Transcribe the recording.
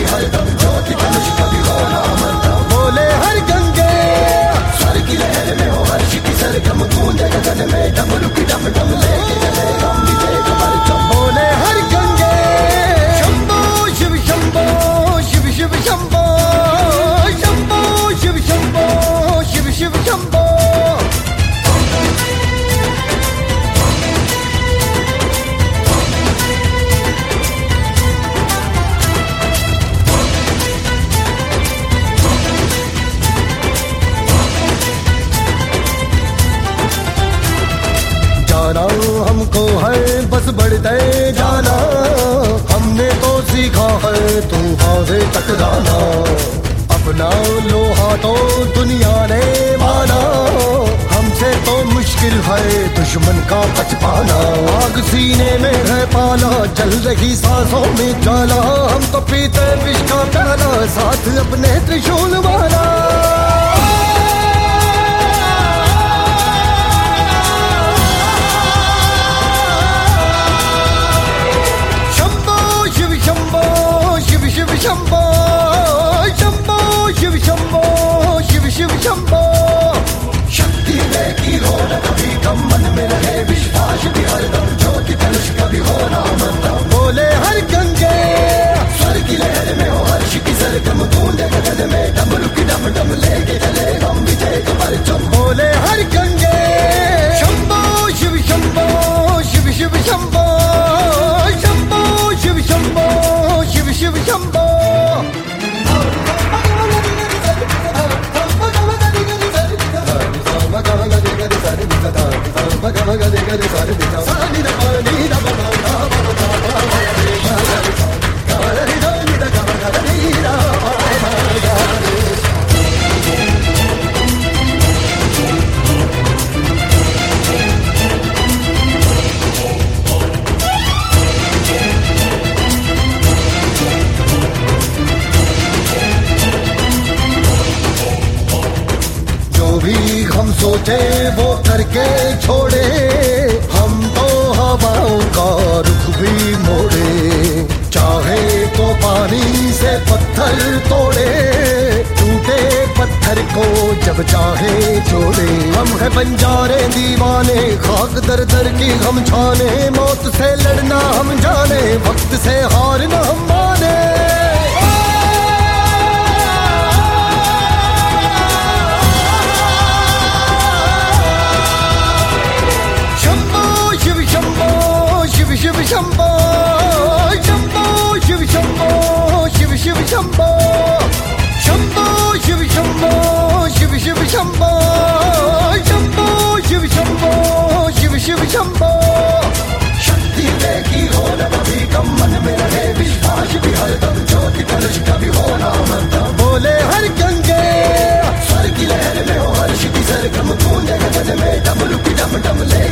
हरदम ज्योति धनुष कभी होना मरदम। बोले हर गंगे स्वर की लहर में हो हर्ष की सरगम गूंजे गगन में डमरू की डम डम लेके चले हम विजय का परचम। बोले हर गंगे शंभो शिव शंभो शिव शिव शंभो शंभो शिव शंभो शिव शिव शंभो। जाना हमको है बस बढ़ते जाना, हमने तो सीखा है तूफान से टकराना। अपना लोहा तो दुनिया ने माना, हमसे तो मुश्किल है दुश्मन का बच पाना। आग सीने में है पाला, चल रही सांसों में जाला, हम तो पीते विष का प्याला, साथ अपने त्रिशूल वाला। शिव शंभो शंभो शिव शंभो शिव शिव शंभो। शक्ति की हो न कभी कम, मन में रहे विश्वास भी हरदम ज्योति धनुष कभी होना मरदम। बोले हर गंगे स्वर की लहर में हो हर्ष की सरगम गूंजे गगन में डमरू की डम डम लेके चले हम विजय का परचम। बोले हर गंगे शंभो शिव शंभो शिव शिव शंभो शंभो शिव शंभो शिव शिव शंभो। हम सोचे वो करके छोड़े, हम तो हवाओं का रुख भी मोड़े। चाहे तो पानी से पत्थर तोड़े, टूटे पत्थर को जब चाहे जोड़े। हम है बंजारे दीवाने, खाक दर दर की हम छाने, मौत से लड़ना हम जाने, वक्त से हारना हम माने। शिव शंभो शंभो शिव शंभो शिव शिव शंभो शंभो शिव शंभो शिव शिव शंभो शंभो शिव शंभो शिव शिव शंभो। शक्ति की हो न कभी कम, मन में रहे विश्वास भी हरदम ज्योति धनुष कभी होना मरदम। बोले हर गंगे स्वर की लहर में हो हर्ष की सरगम गूंजे गगन में डमरू की डम डम ले